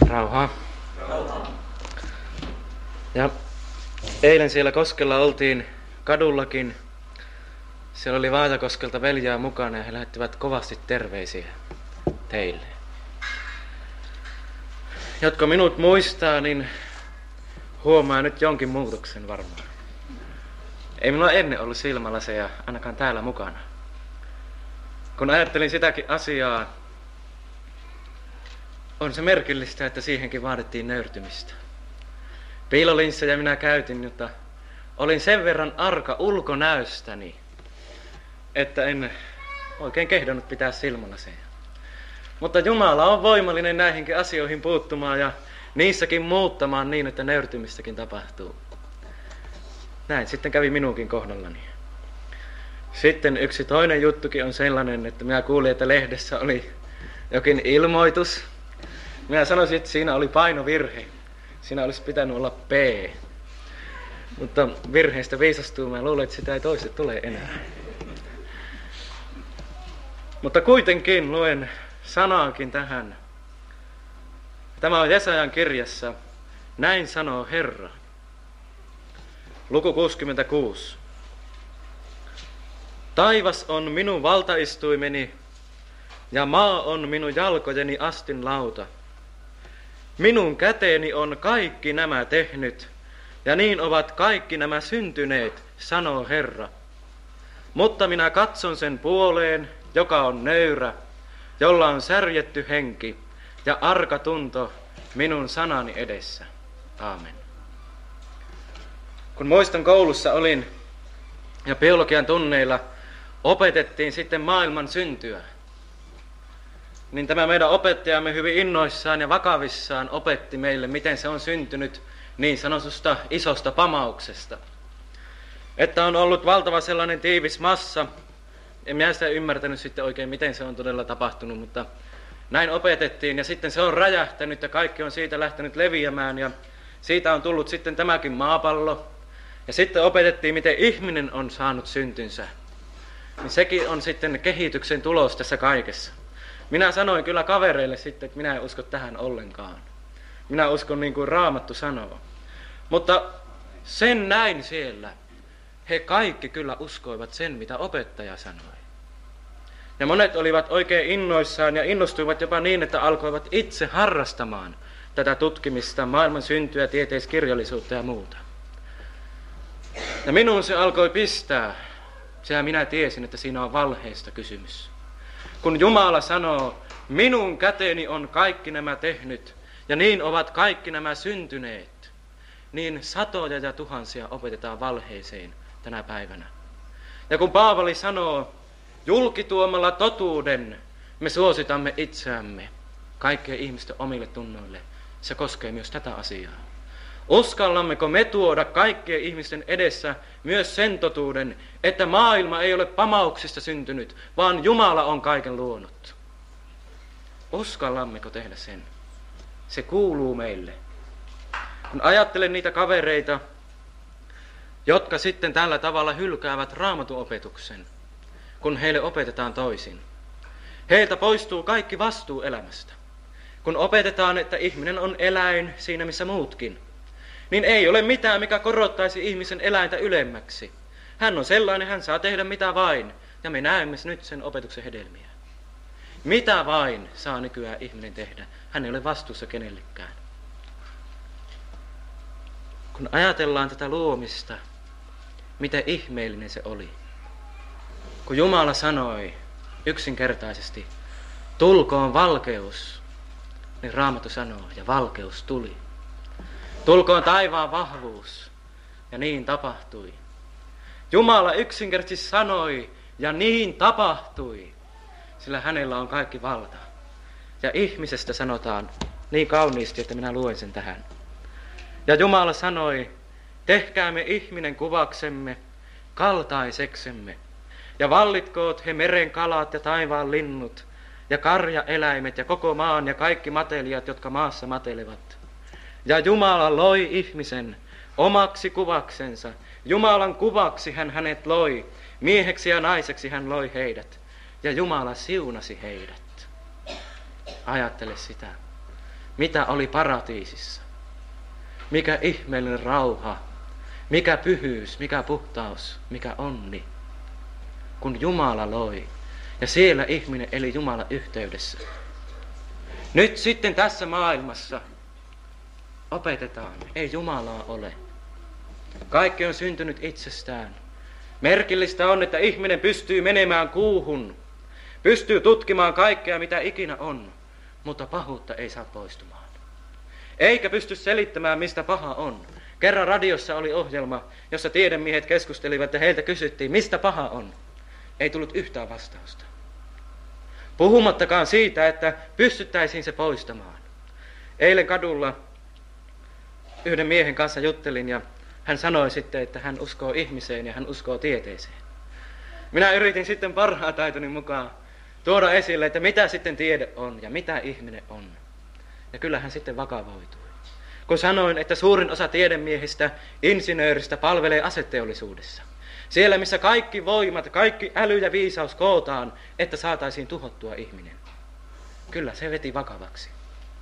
Rauhaa. Ja eilen siellä Koskella oltiin kadullakin. Siellä oli Vaajakoskelta veljää mukana ja he lähettivät kovasti terveisiä teille. Jotka minut muistaa, niin huomaa nyt jonkin muutoksen varmaan. Ei minulla ennen ollut silmälaseja ainakaan täällä mukana. Kun ajattelin sitäkin asiaa, on se merkillistä, että siihenkin vaadittiin nöyrtymistä. Piilolinssejä minä käytin, mutta olin sen verran arka ulkonäöstäni, että en oikein kehdannut pitää silmälaseja. Mutta Jumala on voimallinen näihinkin asioihin puuttumaan ja niissäkin muuttamaan niin, että nöyrtymistäkin tapahtuu. Näin sitten kävi minunkin kohdallani. Sitten yksi toinen juttukin on sellainen, että minä kuulin, että lehdessä oli jokin ilmoitus. Minä sanoisin, että siinä oli painovirhe. Siinä olisi pitänyt olla P. Mutta virheistä viisastuu, mä luulen, että sitä ei toista tule enää. Mutta kuitenkin luen sanaakin tähän. Tämä on Jesajan kirjassa. Näin sanoo Herra. Luku 66. Taivas on minun valtaistuimeni ja maa on minun jalkojeni astinlauta. Minun käteeni on kaikki nämä tehnyt, ja niin ovat kaikki nämä syntyneet, sanoo Herra. Mutta minä katson sen puoleen, joka on nöyrä, jolla on särjetty henki ja arka tunto minun sanani edessä. Aamen. Kun muistan koulussa olin ja biologian tunneilla opetettiin sitten maailman syntyä, niin tämä meidän opettajamme hyvin innoissaan ja vakavissaan opetti meille, miten se on syntynyt niin sanotusta isosta pamauksesta. Että on ollut valtava sellainen tiivis massa. En minä sitä ymmärtänyt sitten oikein, miten se on todella tapahtunut, mutta näin opetettiin. Ja sitten se on räjähtänyt ja kaikki on siitä lähtenyt leviämään ja siitä on tullut sitten tämäkin maapallo. Ja sitten opetettiin, miten ihminen on saanut syntynsä. Niin sekin on sitten kehityksen tulos tässä kaikessa. Minä sanoin kyllä kavereille sitten, että minä en usko tähän ollenkaan. Minä uskon niin kuin Raamattu sanoo. Mutta sen näin siellä. He kaikki kyllä uskoivat sen, mitä opettaja sanoi. Ja monet olivat oikein innoissaan ja innostuivat jopa niin, että alkoivat itse harrastamaan tätä tutkimista, maailman syntyä, tieteiskirjallisuutta ja muuta. Ja minun se alkoi pistää, sillä minä tiesin, että siinä on valheesta kysymys. Kun Jumala sanoo, minun käteeni on kaikki nämä tehnyt, ja niin ovat kaikki nämä syntyneet, niin satoja ja tuhansia opetetaan valheeseen tänä päivänä. Ja kun Paavali sanoo, julkituomalla totuuden me suositamme itseämme kaikkien ihmisten omille tunnoille, se koskee myös tätä asiaa. Uskallammeko me tuoda kaikkien ihmisten edessä myös sen totuuden, että maailma ei ole pamauksista syntynyt, vaan Jumala on kaiken luonut? Uskallammeko tehdä sen? Se kuuluu meille. Kun ajattelen niitä kavereita, jotka sitten tällä tavalla hylkäävät Raamatun opetuksen, kun heille opetetaan toisin. Heiltä poistuu kaikki vastuu elämästä. Kun opetetaan, että ihminen on eläin siinä missä muutkin, niin ei ole mitään, mikä korottaisi ihmisen eläintä ylemmäksi. Hän on sellainen, hän saa tehdä mitä vain, ja me näemme nyt sen opetuksen hedelmiä. Mitä vain saa nykyään ihminen tehdä, hän ei ole vastuussa kenellekään. Kun ajatellaan tätä luomista, miten ihmeellinen se oli. Kun Jumala sanoi yksinkertaisesti, tulkoon valkeus, niin Raamattu sanoo, ja valkeus tuli. Tulkoon taivaan vahvuus, ja niin tapahtui. Jumala yksinkertaisesti sanoi, ja niin tapahtui, sillä hänellä on kaikki valta. Ja ihmisestä sanotaan niin kauniisti, että minä luen sen tähän. Ja Jumala sanoi, tehkäämme ihminen kuvaksemme, kaltaiseksemme, ja vallitkoot he meren kalat ja taivaan linnut, ja karjaeläimet ja koko maan ja kaikki matelijat, jotka maassa matelevat. Ja Jumala loi ihmisen omaksi kuvaksensa. Jumalan kuvaksi hän hänet loi. Mieheksi ja naiseksi hän loi heidät. Ja Jumala siunasi heidät. Ajattele sitä. mitä oli paratiisissa. Mikä ihmeellinen rauha, mikä pyhyys, mikä puhtaus, mikä onni, kun Jumala loi. Ja siellä ihminen eli Jumalan yhteydessä. Nyt sitten tässä maailmassa opetetaan, ei Jumalaa ole. Kaikki on syntynyt itsestään. Merkillistä on, että ihminen pystyy menemään kuuhun, pystyy tutkimaan kaikkea mitä ikinä on, mutta pahuutta ei saa poistumaan. Eikä pysty selittämään, mistä paha on. Kerran radiossa oli ohjelma, jossa tiedemiehet keskustelivat ja heiltä kysyttiin, mistä paha on. Ei tullut yhtään vastausta. Puhumattakaan siitä, että pystyttäisiin se poistamaan. Eilen kadulla yhden miehen kanssa juttelin ja hän sanoi sitten, että hän uskoo ihmiseen ja hän uskoo tieteeseen. Minä yritin sitten parhaan taitoni mukaan tuoda esille, että mitä sitten tiede on ja mitä ihminen on. Ja kyllä hän sitten vakavoitui. Kun sanoin, että suurin osa tiedemiehistä, insinööristä palvelee aseteollisuudessa. Siellä, missä kaikki voimat, kaikki äly ja viisaus kootaan, että saataisiin tuhottua ihminen. Kyllä se veti vakavaksi.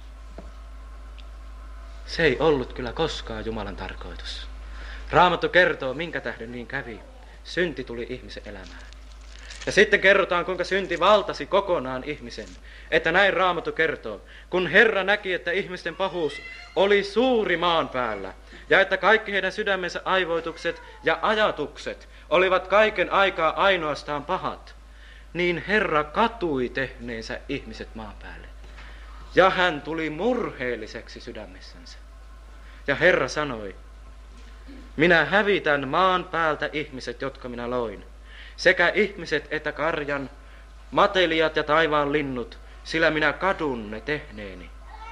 Se ei ollut kyllä koskaan Jumalan tarkoitus. Raamattu kertoo, minkä tähden niin kävi. Synti tuli ihmisen elämään. Ja sitten kerrotaan, kuinka synti valtasi kokonaan ihmisen. Että näin Raamattu kertoo, kun Herra näki, että ihmisten pahuus oli suuri maan päällä, ja että kaikki heidän sydämensä aivoitukset ja ajatukset olivat kaiken aikaa ainoastaan pahat, niin Herra katui tehneensä ihmiset maan päälle. Ja hän tuli murheelliseksi sydämessänsä. Ja Herra sanoi, minä hävitän maan päältä ihmiset, jotka minä loin, sekä ihmiset että karjan, matelijat ja taivaan linnut, sillä minä kadun ne tehneeni.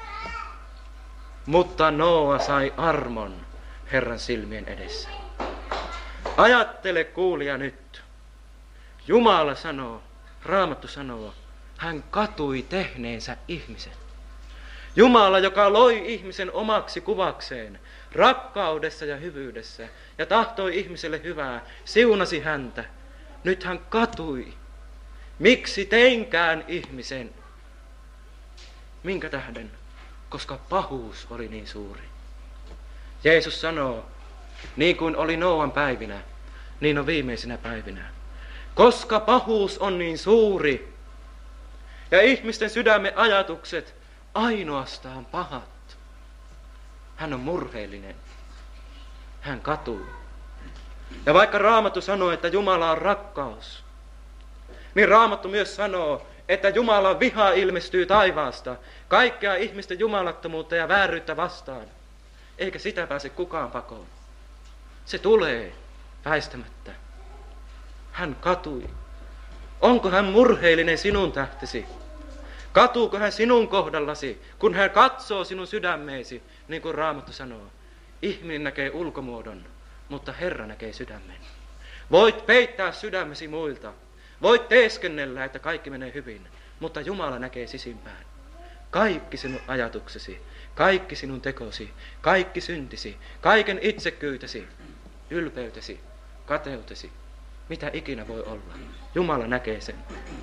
Mutta Nooa sai armon Herran silmien edessä. Ajattele kuulija nyt. Jumala sanoo, Raamattu sanoo, hän katui tehneensä ihmisen. Jumala, joka loi ihmisen omaksi kuvakseen, rakkaudessa ja hyvyydessä, ja tahtoi ihmiselle hyvää, siunasi häntä. Nyt hän katui. Miksi teinkään ihmisen? Minkä tähden? Koska pahuus oli niin suuri. Jeesus sanoo, niin kuin oli Nooan päivinä, niin on viimeisinä päivinä. Koska pahuus on niin suuri, ja ihmisten sydämen ajatukset ainoastaan pahat. Hän on murheellinen. Hän katuu. Ja vaikka Raamattu sanoo, että Jumala on rakkaus, niin Raamattu myös sanoo, että Jumalan viha ilmestyy taivaasta kaikkea ihmisten jumalattomuutta ja vääryyttä vastaan. Eikä sitä pääse kukaan pakoon. Se tulee väistämättä. Hän katui. Onko hän murheellinen sinun tähtesi? Katuuko hän sinun kohdallasi, kun hän katsoo sinun sydämeesi, niin kuin Raamattu sanoo? Ihminen näkee ulkomuodon, mutta Herra näkee sydämen. Voit peittää sydämesi muilta. Voit teeskennellä, että kaikki menee hyvin, mutta Jumala näkee sisimpään. Kaikki sinun ajatuksesi, kaikki sinun tekosi, kaikki syntisi, kaiken itsekyytesi, ylpeytesi, kateutesi, mitä ikinä voi olla. Jumala näkee sen.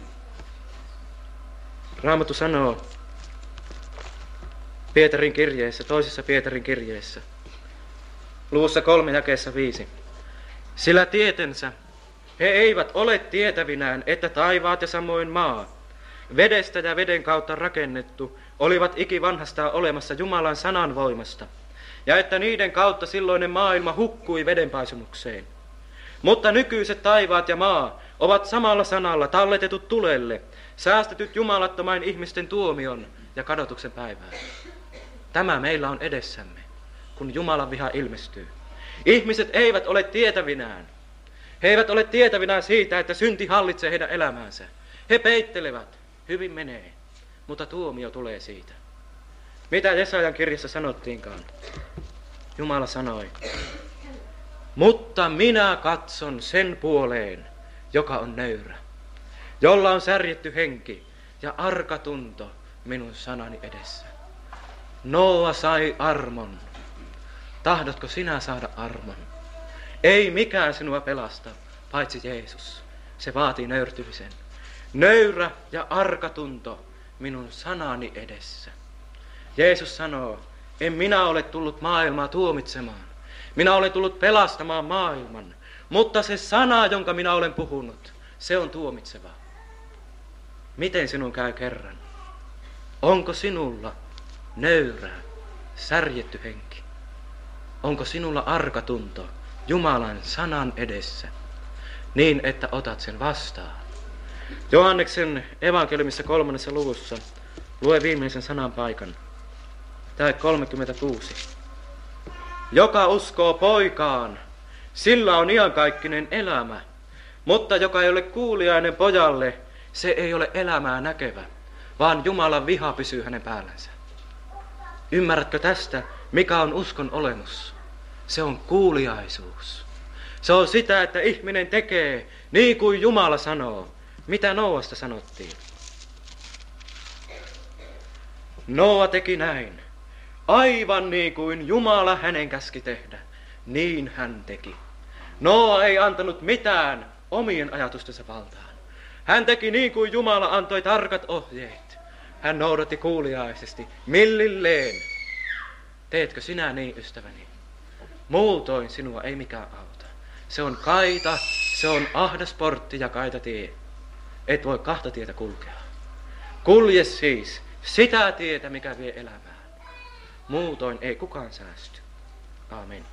Raamattu sanoo Pietarin kirjeessä, toisessa Pietarin kirjeessä, luvussa 3 jakeessa 5. Sillä tietensä he eivät ole tietävinään, että taivaat ja samoin maa, vedestä ja veden kautta rakennettu, olivat ikivanhastaan olemassa Jumalan sanan voimasta, ja että niiden kautta silloinen maailma hukkui vedenpaisumukseen. Mutta nykyiset taivaat ja maa ovat samalla sanalla talletetut tulelle, säästetyt jumalattomain ihmisten tuomion ja kadotuksen päivään. Tämä meillä on edessämme, kun Jumalan viha ilmestyy. Ihmiset eivät ole tietävinään. He eivät ole tietävinään siitä, että synti hallitsee heidän elämäänsä. He peittelevät, hyvin menee, mutta tuomio tulee siitä. Mitä Jesajan kirjassa sanottiinkaan? Jumala sanoi, mutta minä katson sen puoleen, joka on nöyrä, jolla on särjetty henki ja arka tunto minun sanani edessä. Nooa sai armon. Tahdotko sinä saada armon? Ei mikään sinua pelasta, paitsi Jeesus. Se vaatii nöyrtymisen. Nöyrä ja arka tunto minun sanani edessä. Jeesus sanoo, en minä ole tullut maailmaa tuomitsemaan. Minä olen tullut pelastamaan maailman, mutta se sana, jonka minä olen puhunut, se on tuomitseva. Miten sinun käy kerran? Onko sinulla nöyrä, särjetty henki? Onko sinulla arkatunto Jumalan sanan edessä, niin että otat sen vastaan? Johanneksen evankeliumissa 3. luvussa lue viimeisen sanan paikan. Tämä 36. Joka uskoo poikaan, sillä on iankaikkinen elämä, mutta joka ei ole kuuliainen pojalle, se ei ole elämää näkevä, vaan Jumalan viha pysyy hänen päällänsä. Ymmärrätkö tästä, mikä on uskon olemus? Se on kuuliaisuus. Se on sitä, että ihminen tekee niin kuin Jumala sanoo. Mitä Nooasta sanottiin? Nooa teki näin. Aivan niin kuin Jumala hänen käski tehdä, niin hän teki. Nooa ei antanut mitään omien ajatustensa valtaan. Hän teki niin kuin Jumala antoi tarkat ohjeet. Hän noudatti kuuliaisesti, millilleen. Teetkö sinä niin, ystäväni? Muutoin sinua ei mikään auta. Se on kaita, se on ahdas portti ja kaita tie. Et voi kahta tietä kulkea. Kulje siis sitä tietä, mikä vie elämään. Muutoin ei kukaan säästy. Aamen.